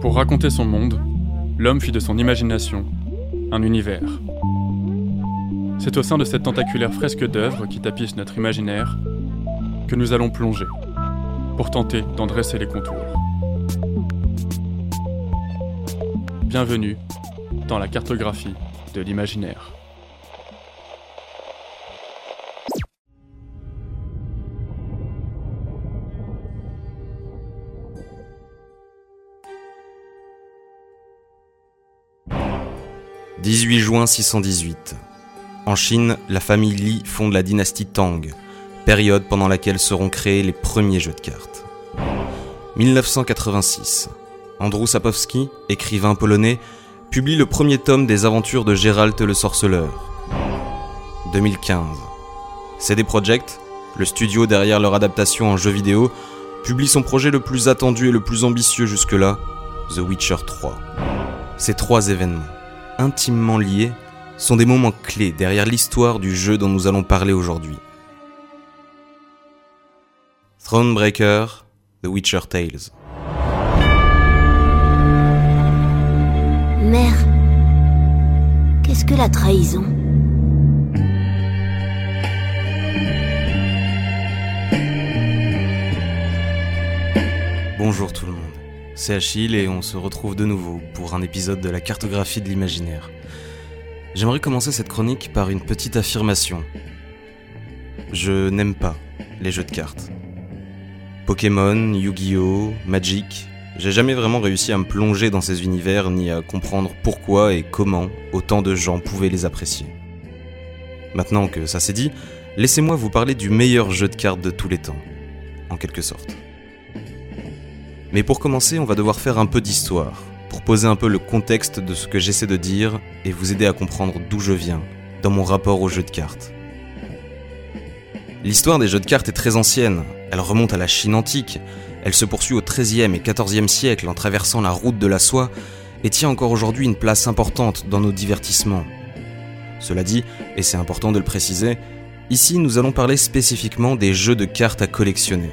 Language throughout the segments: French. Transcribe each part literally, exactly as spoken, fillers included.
Pour raconter son monde, l'homme fit de son imagination un univers. C'est au sein de cette tentaculaire fresque d'œuvres qui tapisse notre imaginaire que nous allons plonger, pour tenter d'en dresser les contours. Bienvenue dans la cartographie de l'imaginaire. dix-huit juin six cent dix-huit. En Chine, la famille Li fonde la dynastie Tang, période pendant laquelle seront créés les premiers jeux de cartes. dix-neuf cent quatre-vingt-six. Andrew Sapkowski, écrivain polonais, publie le premier tome des aventures de Geralt le Sorceleur. deux mille quinze. C D Projekt, le studio derrière leur adaptation en jeu vidéo, publie son projet le plus attendu et le plus ambitieux jusque-là, The Witcher trois. Ces trois événements, intimement liés, sont des moments clés derrière l'histoire du jeu dont nous allons parler aujourd'hui. Thronebreaker, The Witcher Tales. Mère, qu'est-ce que la trahison ? Bonjour tout le monde, c'est Achille et on se retrouve de nouveau pour un épisode de la cartographie de l'imaginaire. J'aimerais commencer cette chronique par une petite affirmation. Je n'aime pas les jeux de cartes. Pokémon, Yu-Gi-Oh, Magic, j'ai jamais vraiment réussi à me plonger dans ces univers ni à comprendre pourquoi et comment autant de gens pouvaient les apprécier. Maintenant que ça c'est dit, laissez-moi vous parler du meilleur jeu de cartes de tous les temps, en quelque sorte. Mais pour commencer, on va devoir faire un peu d'histoire, pour poser un peu le contexte de ce que j'essaie de dire et vous aider à comprendre d'où je viens, dans mon rapport aux jeux de cartes. L'histoire des jeux de cartes est très ancienne, elle remonte à la Chine antique, elle se poursuit au treizième et quatorzième siècle en traversant la route de la soie et tient encore aujourd'hui une place importante dans nos divertissements. Cela dit, et c'est important de le préciser, ici nous allons parler spécifiquement des jeux de cartes à collectionner.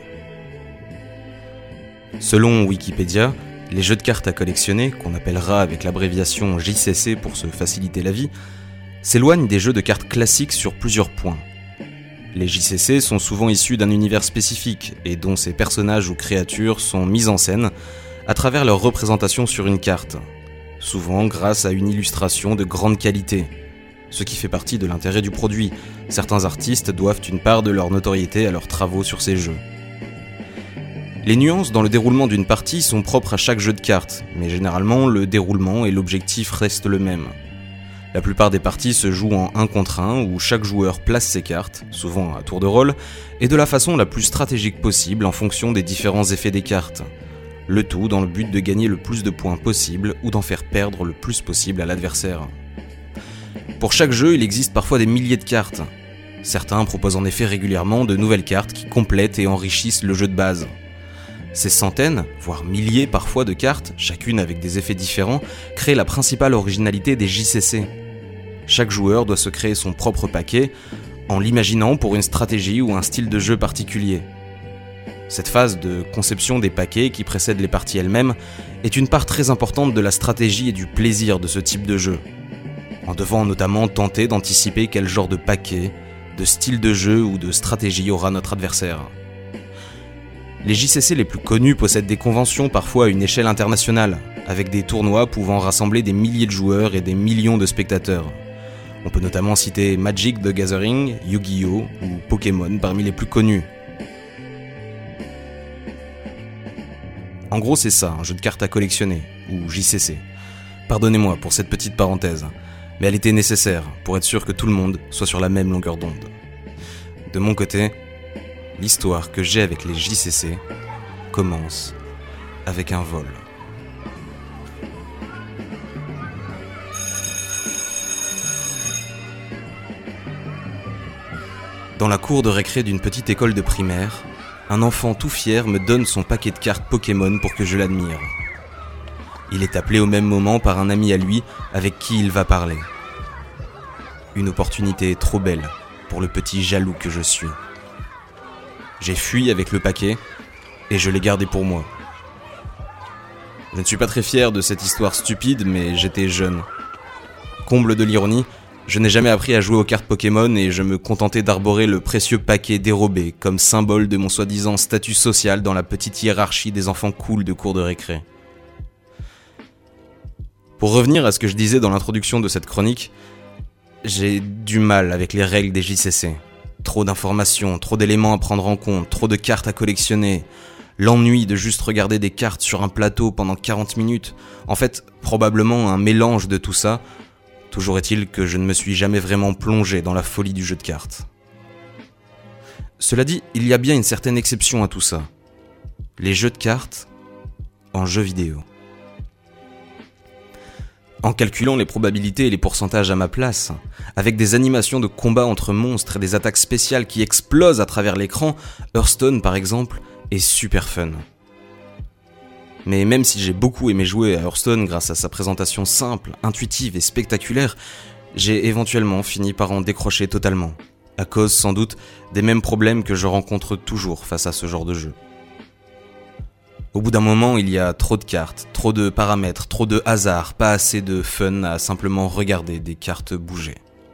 Selon Wikipédia, les jeux de cartes à collectionner, qu'on appellera avec l'abréviation J C C pour se faciliter la vie, s'éloignent des jeux de cartes classiques sur plusieurs points. Les J C C sont souvent issus d'un univers spécifique et dont ces personnages ou créatures sont mis en scène à travers leur représentation sur une carte, souvent grâce à une illustration de grande qualité, ce qui fait partie de l'intérêt du produit. Certains artistes doivent une part de leur notoriété à leurs travaux sur ces jeux. Les nuances dans le déroulement d'une partie sont propres à chaque jeu de cartes, mais généralement le déroulement et l'objectif restent le même. La plupart des parties se jouent en un contre un, où chaque joueur place ses cartes, souvent à tour de rôle, et de la façon la plus stratégique possible en fonction des différents effets des cartes. Le tout dans le but de gagner le plus de points possible ou d'en faire perdre le plus possible à l'adversaire. Pour chaque jeu, il existe parfois des milliers de cartes. Certains proposent en effet régulièrement de nouvelles cartes qui complètent et enrichissent le jeu de base. Ces centaines, voire milliers parfois de cartes, chacune avec des effets différents, créent la principale originalité des J C C. Chaque joueur doit se créer son propre paquet, en l'imaginant pour une stratégie ou un style de jeu particulier. Cette phase de conception des paquets qui précède les parties elles-mêmes est une part très importante de la stratégie et du plaisir de ce type de jeu, en devant notamment tenter d'anticiper quel genre de paquet, de style de jeu ou de stratégie aura notre adversaire. Les J C C les plus connus possèdent des conventions parfois à une échelle internationale, avec des tournois pouvant rassembler des milliers de joueurs et des millions de spectateurs. On peut notamment citer Magic the Gathering, Yu-Gi-Oh ou Pokémon parmi les plus connus. En gros c'est ça, un jeu de cartes à collectionner, ou J C C. Pardonnez-moi pour cette petite parenthèse, mais elle était nécessaire pour être sûr que tout le monde soit sur la même longueur d'onde. De mon côté, l'histoire que j'ai avec les J C C commence avec un vol. Dans la cour de récré d'une petite école de primaire, un enfant tout fier me donne son paquet de cartes Pokémon pour que je l'admire. Il est appelé au même moment par un ami à lui avec qui il va parler. Une opportunité trop belle pour le petit jaloux que je suis. J'ai fui avec le paquet et je l'ai gardé pour moi. Je ne suis pas très fier de cette histoire stupide, mais j'étais jeune. Comble de l'ironie, je n'ai jamais appris à jouer aux cartes Pokémon et je me contentais d'arborer le précieux paquet dérobé comme symbole de mon soi-disant statut social dans la petite hiérarchie des enfants cool de cours de récré. Pour revenir à ce que je disais dans l'introduction de cette chronique, j'ai du mal avec les règles des J C C. Trop d'informations, trop d'éléments à prendre en compte, trop de cartes à collectionner. L'ennui de juste regarder des cartes sur un plateau pendant quarante minutes. En fait, probablement un mélange de tout ça. Toujours est-il que je ne me suis jamais vraiment plongé dans la folie du jeu de cartes. Cela dit, il y a bien une certaine exception à tout ça. Les jeux de cartes en jeu vidéo. En calculant les probabilités et les pourcentages à ma place, avec des animations de combat entre monstres et des attaques spéciales qui explosent à travers l'écran, Hearthstone par exemple est super fun. Mais même si j'ai beaucoup aimé jouer à Hearthstone grâce à sa présentation simple, intuitive et spectaculaire, j'ai éventuellement fini par en décrocher totalement, à cause sans doute des mêmes problèmes que je rencontre toujours face à ce genre de jeu. Au bout d'un moment, il y a trop de cartes, trop de paramètres, trop de hasard, pas assez de fun à simplement regarder des cartes bouger.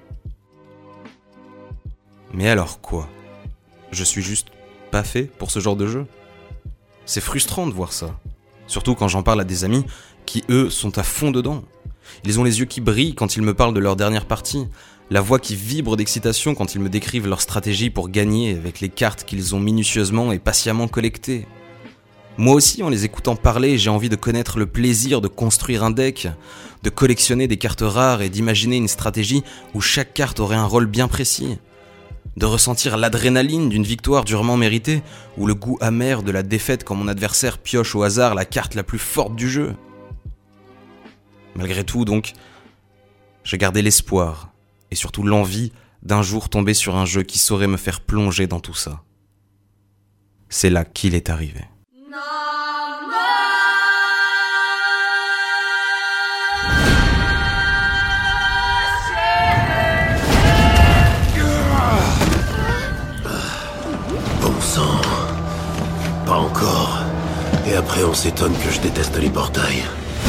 Mais alors quoi ? Je suis juste pas fait pour ce genre de jeu ? C'est frustrant de voir ça. Surtout quand j'en parle à des amis qui, eux, sont à fond dedans. Ils ont les yeux qui brillent quand ils me parlent de leur dernière partie, la voix qui vibre d'excitation quand ils me décrivent leur stratégie pour gagner avec les cartes qu'ils ont minutieusement et patiemment collectées. Moi aussi, en les écoutant parler, j'ai envie de connaître le plaisir de construire un deck, de collectionner des cartes rares et d'imaginer une stratégie où chaque carte aurait un rôle bien précis. De ressentir l'adrénaline d'une victoire durement méritée ou le goût amer de la défaite quand mon adversaire pioche au hasard la carte la plus forte du jeu. Malgré tout, donc, j'ai gardé l'espoir et surtout l'envie d'un jour tomber sur un jeu qui saurait me faire plonger dans tout ça. C'est là qu'il est arrivé. Pas encore. Et après on s'étonne que je déteste les portails.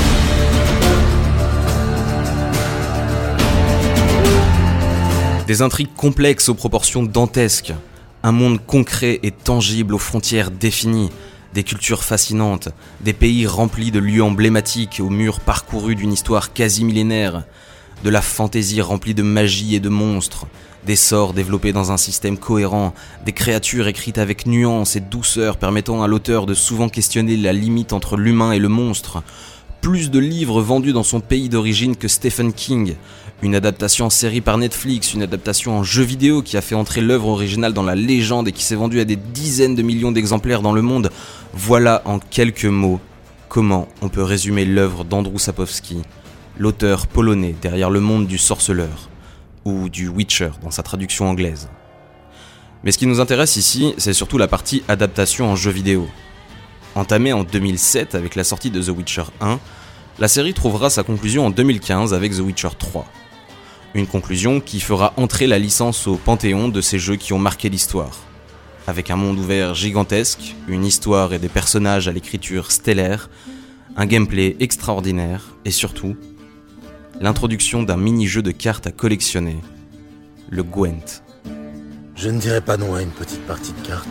Des intrigues complexes aux proportions dantesques, un monde concret et tangible aux frontières définies, des cultures fascinantes, des pays remplis de lieux emblématiques aux murs parcourus d'une histoire quasi millénaire, de la fantaisie remplie de magie et de monstres, des sorts développés dans un système cohérent, des créatures écrites avec nuance et douceur permettant à l'auteur de souvent questionner la limite entre l'humain et le monstre, plus de livres vendus dans son pays d'origine que Stephen King, une adaptation en série par Netflix, une adaptation en jeu vidéo qui a fait entrer l'œuvre originale dans la légende et qui s'est vendue à des dizaines de millions d'exemplaires dans le monde. Voilà en quelques mots comment on peut résumer l'œuvre d'Andrzej Sapkowski, l'auteur polonais derrière le monde du sorceleur, ou du Witcher dans sa traduction anglaise. Mais ce qui nous intéresse ici, c'est surtout la partie adaptation en jeu vidéo. Entamée en deux mille sept avec la sortie de The Witcher un, la série trouvera sa conclusion en deux mille quinze avec The Witcher trois. Une conclusion qui fera entrer la licence au panthéon de ces jeux qui ont marqué l'histoire. Avec un monde ouvert gigantesque, une histoire et des personnages à l'écriture stellaire, un gameplay extraordinaire et surtout, l'introduction d'un mini-jeu de cartes à collectionner, le Gwent. Je ne dirais pas non à une petite partie de cartes.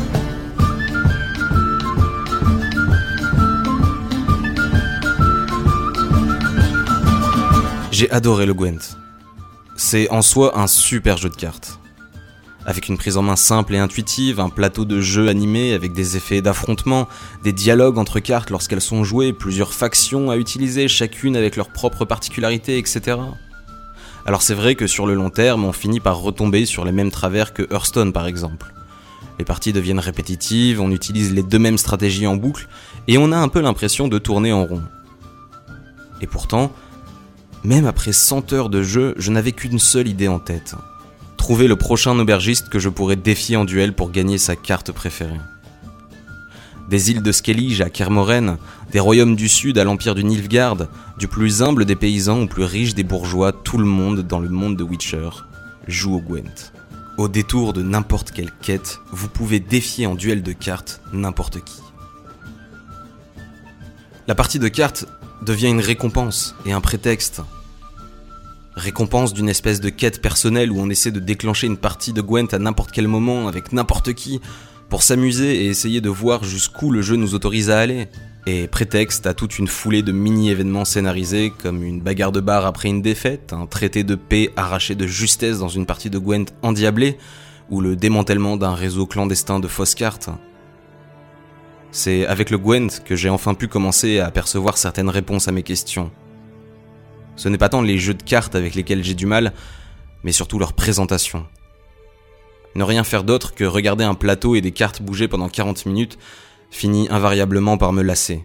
J'ai adoré le Gwent. C'est en soi un super jeu de cartes. Avec une prise en main simple et intuitive, un plateau de jeu animé avec des effets d'affrontement, des dialogues entre cartes lorsqu'elles sont jouées, plusieurs factions à utiliser, chacune avec leurs propres particularités, et cetera. Alors c'est vrai que sur le long terme, on finit par retomber sur les mêmes travers que Hearthstone par exemple. Les parties deviennent répétitives, on utilise les deux mêmes stratégies en boucle, et on a un peu l'impression de tourner en rond. Et pourtant, même après cent heures de jeu, je n'avais qu'une seule idée en tête. Trouver le prochain aubergiste que je pourrais défier en duel pour gagner sa carte préférée. Des îles de Skellige à Kermoren, des royaumes du sud à l'empire du Nilfgaard, du plus humble des paysans au plus riche des bourgeois, tout le monde dans le monde de Witcher joue au Gwent. Au détour de n'importe quelle quête, vous pouvez défier en duel de cartes n'importe qui. La partie de cartes devient une récompense et un prétexte. Récompense d'une espèce de quête personnelle où on essaie de déclencher une partie de Gwent à n'importe quel moment, avec n'importe qui, pour s'amuser et essayer de voir jusqu'où le jeu nous autorise à aller. Et prétexte à toute une foulée de mini-événements scénarisés comme une bagarre de bar après une défaite, un traité de paix arraché de justesse dans une partie de Gwent endiablée, ou le démantèlement d'un réseau clandestin de fausses cartes. C'est avec le Gwent que j'ai enfin pu commencer à apercevoir certaines réponses à mes questions. Ce n'est pas tant les jeux de cartes avec lesquels j'ai du mal, mais surtout leur présentation. Ne rien faire d'autre que regarder un plateau et des cartes bouger pendant quarante minutes finit invariablement par me lasser.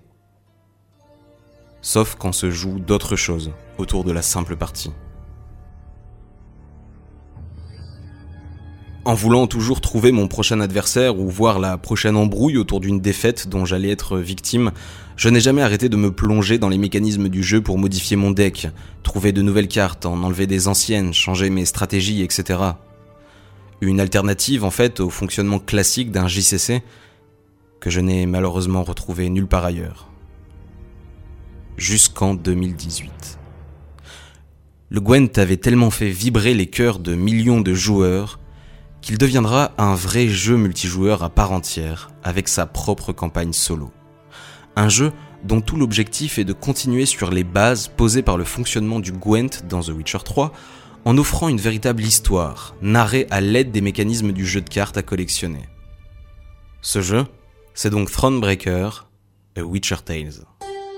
Sauf quand se jouent d'autres choses autour de la simple partie. En voulant toujours trouver mon prochain adversaire ou voir la prochaine embrouille autour d'une défaite dont j'allais être victime, je n'ai jamais arrêté de me plonger dans les mécanismes du jeu pour modifier mon deck, trouver de nouvelles cartes, en enlever des anciennes, changer mes stratégies, et cetera. Une alternative en fait au fonctionnement classique d'un J C C que je n'ai malheureusement retrouvé nulle part ailleurs. Jusqu'en deux mille dix-huit. Le Gwent avait tellement fait vibrer les cœurs de millions de joueurs qu'il deviendra un vrai jeu multijoueur à part entière, avec sa propre campagne solo. Un jeu dont tout l'objectif est de continuer sur les bases posées par le fonctionnement du Gwent dans The Witcher trois, en offrant une véritable histoire, narrée à l'aide des mécanismes du jeu de cartes à collectionner. Ce jeu, c'est donc Thronebreaker, A Witcher Tales.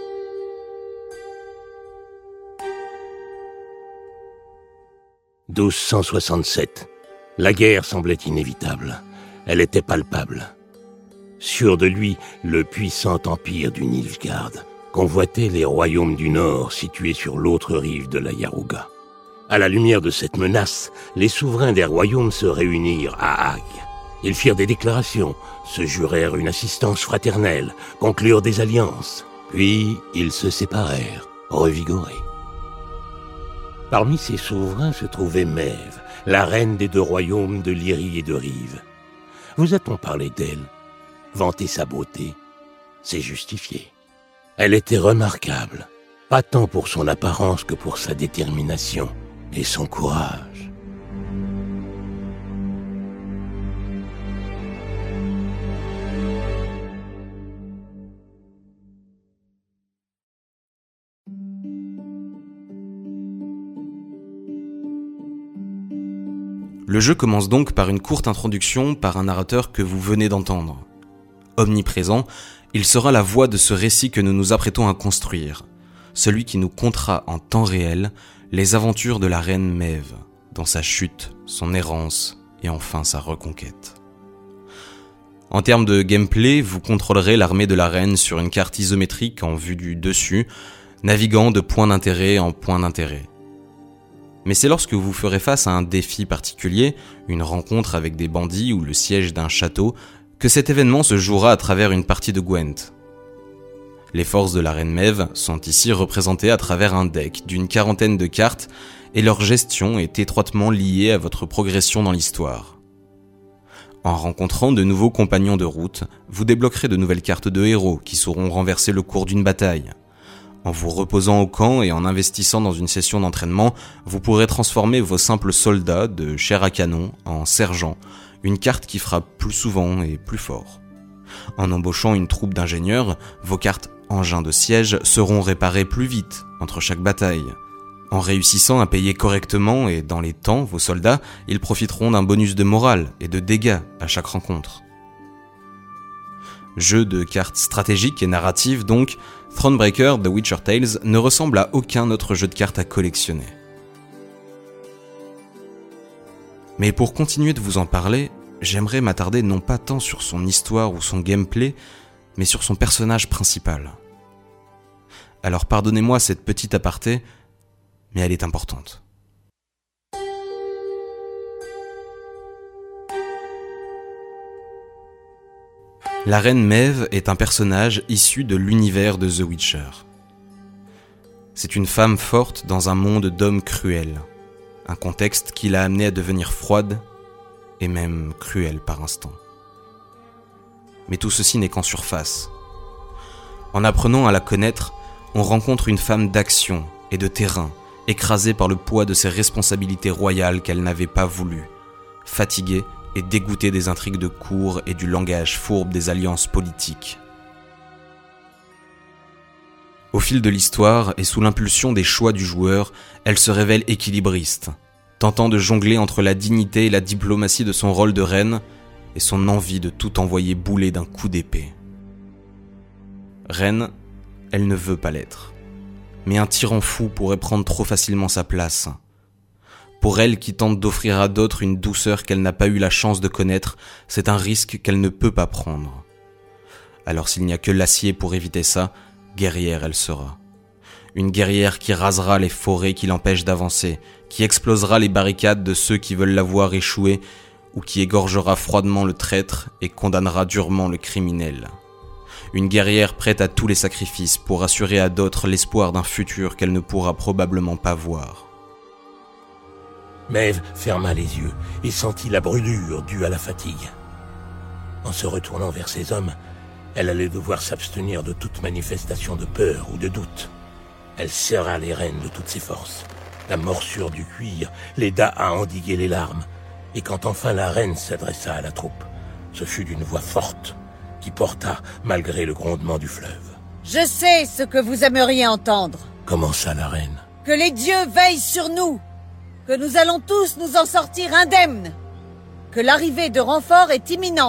douze cent soixante-sept. La guerre semblait inévitable. Elle était palpable. Sûr de lui, le puissant empire du Nilfgaard convoitait les royaumes du Nord situés sur l'autre rive de la Yaruga. À la lumière de cette menace, les souverains des royaumes se réunirent à Hague. Ils firent des déclarations, se jurèrent une assistance fraternelle, conclurent des alliances. Puis, ils se séparèrent, revigorés. Parmi ces souverains se trouvait Maeve, la reine des deux royaumes de Lyrie et de Rive. Vous a-t-on parlé d'elle? Vanter sa beauté, c'est justifié. Elle était remarquable, pas tant pour son apparence que pour sa détermination et son courage. Le jeu commence donc par une courte introduction par un narrateur que vous venez d'entendre. Omniprésent, il sera la voix de ce récit que nous nous apprêtons à construire, celui qui nous contera en temps réel les aventures de la reine Maeve, dans sa chute, son errance et enfin sa reconquête. En termes de gameplay, vous contrôlerez l'armée de la reine sur une carte isométrique en vue du dessus, naviguant de point d'intérêt en point d'intérêt. Mais c'est lorsque vous ferez face à un défi particulier, une rencontre avec des bandits ou le siège d'un château, que cet événement se jouera à travers une partie de Gwent. Les forces de la reine Maeve sont ici représentées à travers un deck d'une quarantaine de cartes et leur gestion est étroitement liée à votre progression dans l'histoire. En rencontrant de nouveaux compagnons de route, vous débloquerez de nouvelles cartes de héros qui sauront renverser le cours d'une bataille. En vous reposant au camp et en investissant dans une session d'entraînement, vous pourrez transformer vos simples soldats de chair à canon en sergents, une carte qui frappe plus souvent et plus fort. En embauchant une troupe d'ingénieurs, vos cartes engins de siège seront réparées plus vite entre chaque bataille. En réussissant à payer correctement et dans les temps vos soldats, ils profiteront d'un bonus de morale et de dégâts à chaque rencontre. Jeu de cartes stratégiques et narratives donc, Thronebreaker The Witcher Tales ne ressemble à aucun autre jeu de cartes à collectionner. Mais pour continuer de vous en parler, j'aimerais m'attarder non pas tant sur son histoire ou son gameplay, mais sur son personnage principal. Alors pardonnez-moi cette petite aparté, mais elle est importante. La reine Maeve est un personnage issu de l'univers de The Witcher. C'est une femme forte dans un monde d'hommes cruels, un contexte qui l'a amenée à devenir froide et même cruelle par instants. Mais tout ceci n'est qu'en surface. En apprenant à la connaître, on rencontre une femme d'action et de terrain, écrasée par le poids de ses responsabilités royales qu'elle n'avait pas voulu, fatiguée et dégoûtée des intrigues de cour et du langage fourbe des alliances politiques. Au fil de l'histoire et sous l'impulsion des choix du joueur, elle se révèle équilibriste, tentant de jongler entre la dignité et la diplomatie de son rôle de reine et son envie de tout envoyer bouler d'un coup d'épée. Reine, elle ne veut pas l'être. Mais un tyran fou pourrait prendre trop facilement sa place. Pour elle qui tente d'offrir à d'autres une douceur qu'elle n'a pas eu la chance de connaître, c'est un risque qu'elle ne peut pas prendre. Alors s'il n'y a que l'acier pour éviter ça, guerrière elle sera. Une guerrière qui rasera les forêts qui l'empêchent d'avancer, qui explosera les barricades de ceux qui veulent la voir échouer, ou qui égorgera froidement le traître et condamnera durement le criminel. Une guerrière prête à tous les sacrifices pour assurer à d'autres l'espoir d'un futur qu'elle ne pourra probablement pas voir. Maeve ferma les yeux et sentit la brûlure due à la fatigue. En se retournant vers ses hommes, elle allait devoir s'abstenir de toute manifestation de peur ou de doute. Elle serra les rênes de toutes ses forces. La morsure du cuir l'aida à endiguer les larmes. Et quand enfin la reine s'adressa à la troupe, ce fut d'une voix forte qui porta malgré le grondement du fleuve. « Je sais ce que vous aimeriez entendre. » Commença la reine. « Que les dieux veillent sur nous. Que nous allons tous nous en sortir indemnes. Que l'arrivée de renforts est imminente. »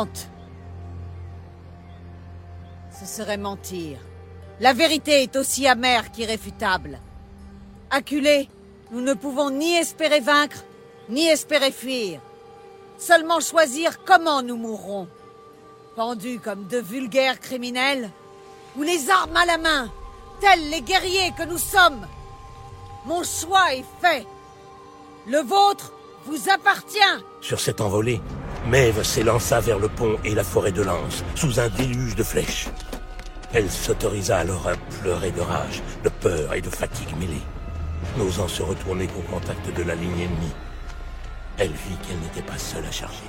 Ce serait mentir. La vérité est aussi amère qu'irréfutable. Acculés, nous ne pouvons ni espérer vaincre, ni espérer fuir. Seulement choisir comment nous mourrons. Pendus comme de vulgaires criminels, ou les armes à la main, tels les guerriers que nous sommes. Mon choix est fait. Le vôtre vous appartient. Sur cette envolée, Maeve s'élança vers le pont et la forêt de Lance, sous un déluge de flèches. Elle s'autorisa alors à pleurer de rage, de peur et de fatigue mêlée, n'osant se retourner qu'au contact de la ligne ennemie. Elle vit qu'elle n'était pas seule à charger.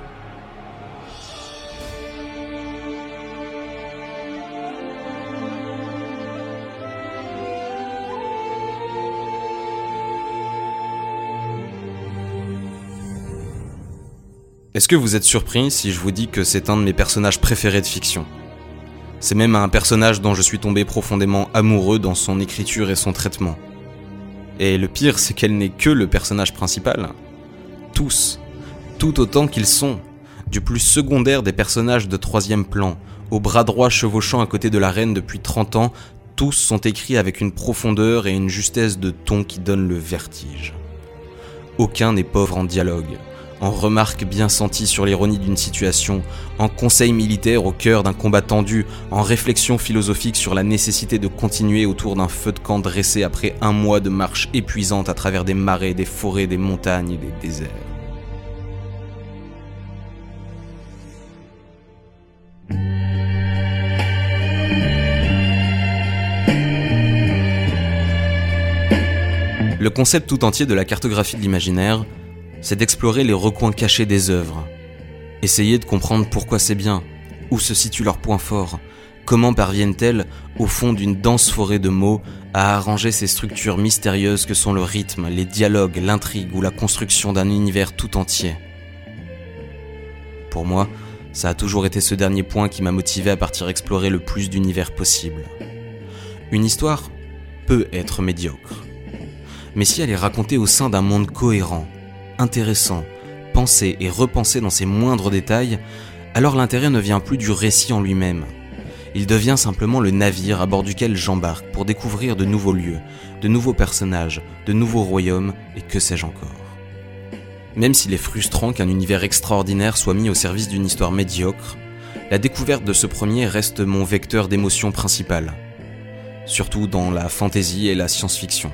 Est-ce que vous êtes surpris si je vous dis que c'est un de mes personnages préférés de fiction ? C'est même un personnage dont je suis tombé profondément amoureux dans son écriture et son traitement. Et le pire, c'est qu'elle n'est que le personnage principal. Tous, tout autant qu'ils sont, du plus secondaire des personnages de troisième plan, au bras droit chevauchant à côté de la reine depuis trente ans, tous sont écrits avec une profondeur et une justesse de ton qui donnent le vertige. Aucun n'est pauvre en dialogue, en remarques bien senties sur l'ironie d'une situation, en conseils militaires au cœur d'un combat tendu, en réflexion philosophique sur la nécessité de continuer autour d'un feu de camp dressé après un mois de marche épuisante à travers des marais, des forêts, des montagnes et des déserts. Le concept tout entier de la cartographie de l'imaginaire, c'est d'explorer les recoins cachés des œuvres. Essayer de comprendre pourquoi c'est bien, où se situent leurs points forts, comment parviennent-elles, au fond d'une dense forêt de mots, à arranger ces structures mystérieuses que sont le rythme, les dialogues, l'intrigue ou la construction d'un univers tout entier. Pour moi, ça a toujours été ce dernier point qui m'a motivé à partir explorer le plus d'univers possible. Une histoire peut être médiocre, mais si elle est racontée au sein d'un monde cohérent, intéressant, pensé et repensé dans ses moindres détails, alors l'intérêt ne vient plus du récit en lui-même. Il devient simplement le navire à bord duquel j'embarque pour découvrir de nouveaux lieux, de nouveaux personnages, de nouveaux royaumes et que sais-je encore. Même s'il est frustrant qu'un univers extraordinaire soit mis au service d'une histoire médiocre, la découverte de ce premier reste mon vecteur d'émotion principal, surtout dans la fantasy et la science-fiction.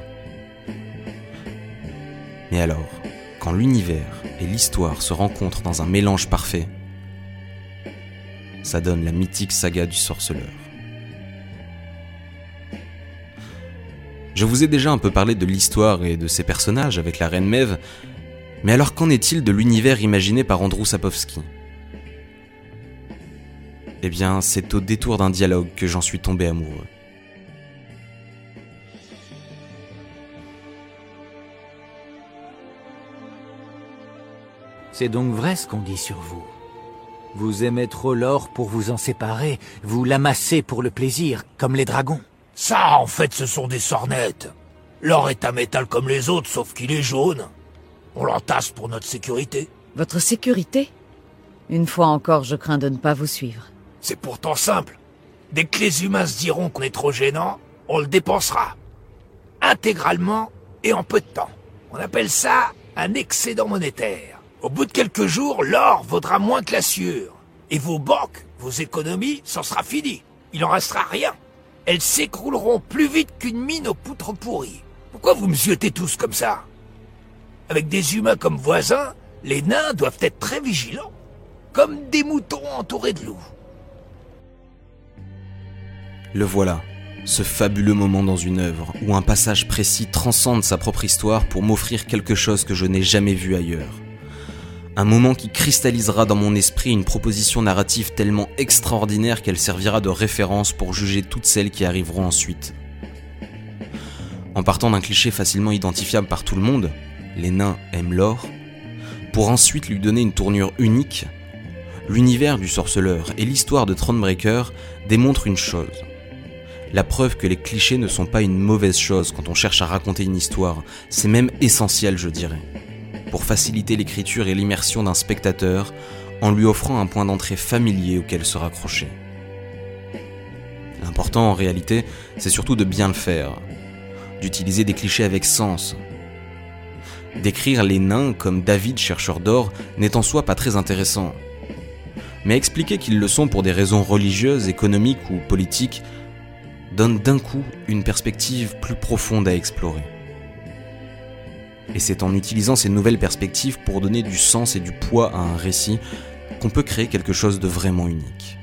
Mais alors, quand l'univers et l'histoire se rencontrent dans un mélange parfait, ça donne la mythique saga du sorceleur. Je vous ai déjà un peu parlé de l'histoire et de ses personnages avec la reine Maeve, mais alors qu'en est-il de l'univers imaginé par Andrzej Sapkowski ? Eh bien, c'est au détour d'un dialogue que j'en suis tombé amoureux. C'est donc vrai ce qu'on dit sur vous. Vous aimez trop l'or pour vous en séparer, vous l'amassez pour le plaisir, comme les dragons. Ça, en fait, ce sont des sornettes. L'or est un métal comme les autres, sauf qu'il est jaune. On l'entasse pour notre sécurité. Votre sécurité? Une fois encore, je crains de ne pas vous suivre. C'est pourtant simple. Dès que les humains se diront qu'on est trop gênant, on le dépensera. Intégralement et en peu de temps. On appelle ça un excédent monétaire. Au bout de quelques jours, l'or vaudra moins que la sueur. Et vos banques, vos économies, c'en sera fini. Il en restera rien. Elles s'écrouleront plus vite qu'une mine aux poutres pourries. Pourquoi vous me ziotez tous comme ça? Avec des humains comme voisins, les nains doivent être très vigilants. Comme des moutons entourés de loups. Le voilà, ce fabuleux moment dans une œuvre, où un passage précis transcende sa propre histoire pour m'offrir quelque chose que je n'ai jamais vu ailleurs. Un moment qui cristallisera dans mon esprit une proposition narrative tellement extraordinaire qu'elle servira de référence pour juger toutes celles qui arriveront ensuite. En partant d'un cliché facilement identifiable par tout le monde, les nains aiment l'or, pour ensuite lui donner une tournure unique, l'univers du sorceleur et l'histoire de Thronebreaker démontrent une chose. La preuve que les clichés ne sont pas une mauvaise chose quand on cherche à raconter une histoire, c'est même essentiel, je dirais, pour faciliter l'écriture et l'immersion d'un spectateur en lui offrant un point d'entrée familier auquel se raccrocher. L'important en réalité, c'est surtout de bien le faire, d'utiliser des clichés avec sens. Décrire les nains comme David chercheur d'or n'est en soi pas très intéressant, mais expliquer qu'ils le sont pour des raisons religieuses, économiques ou politiques donne d'un coup une perspective plus profonde à explorer. Et c'est en utilisant ces nouvelles perspectives pour donner du sens et du poids à un récit qu'on peut créer quelque chose de vraiment unique.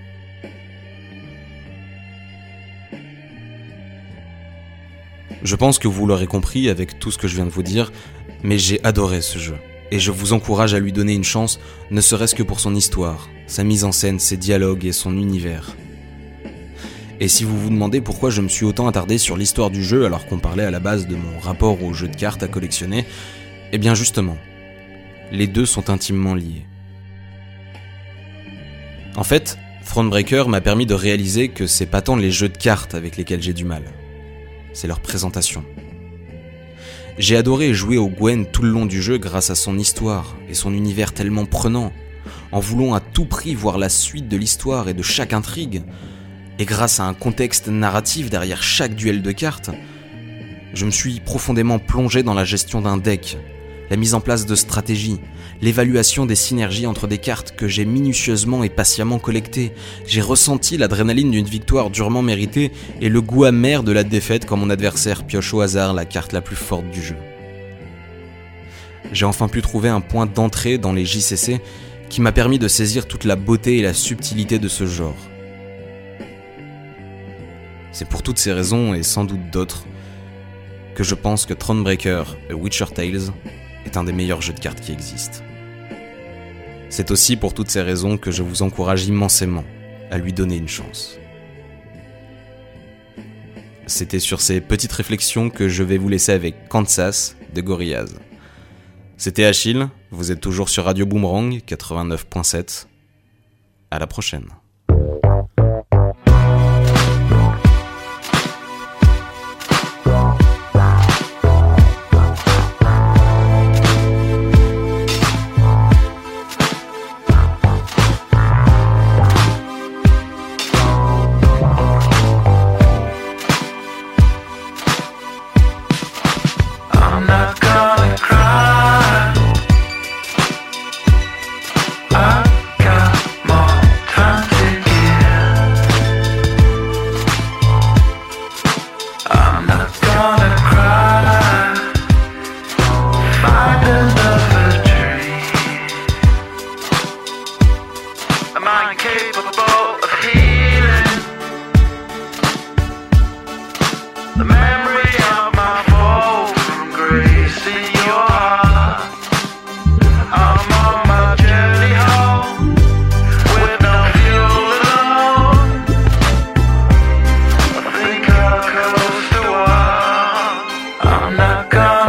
Je pense que vous l'aurez compris avec tout ce que je viens de vous dire, mais j'ai adoré ce jeu. Et je vous encourage à lui donner une chance, ne serait-ce que pour son histoire, sa mise en scène, ses dialogues et son univers. Et si vous vous demandez pourquoi je me suis autant attardé sur l'histoire du jeu alors qu'on parlait à la base de mon rapport au jeu de cartes à collectionner, eh bien justement, les deux sont intimement liés. En fait, Thronebreaker m'a permis de réaliser que c'est pas tant les jeux de cartes avec lesquels j'ai du mal, c'est leur présentation. J'ai adoré jouer au Gwen tout le long du jeu grâce à son histoire et son univers tellement prenant, en voulant à tout prix voir la suite de l'histoire et de chaque intrigue, et grâce à un contexte narratif derrière chaque duel de cartes, je me suis profondément plongé dans la gestion d'un deck, la mise en place de stratégies, l'évaluation des synergies entre des cartes que j'ai minutieusement et patiemment collectées. J'ai ressenti l'adrénaline d'une victoire durement méritée et le goût amer de la défaite quand mon adversaire pioche au hasard la carte la plus forte du jeu. J'ai enfin pu trouver un point d'entrée dans les J C C qui m'a permis de saisir toute la beauté et la subtilité de ce genre. C'est pour toutes ces raisons, et sans doute d'autres, que je pense que Thronebreaker A Witcher Tales est un des meilleurs jeux de cartes qui existent. C'est aussi pour toutes ces raisons que je vous encourage immensément à lui donner une chance. C'était sur ces petites réflexions que je vais vous laisser avec Kansas de Gorillaz. C'était Achille, vous êtes toujours sur Radio Boomerang quatre-vingt-neuf point sept. À la prochaine. The memory of my fall from grace. Naka.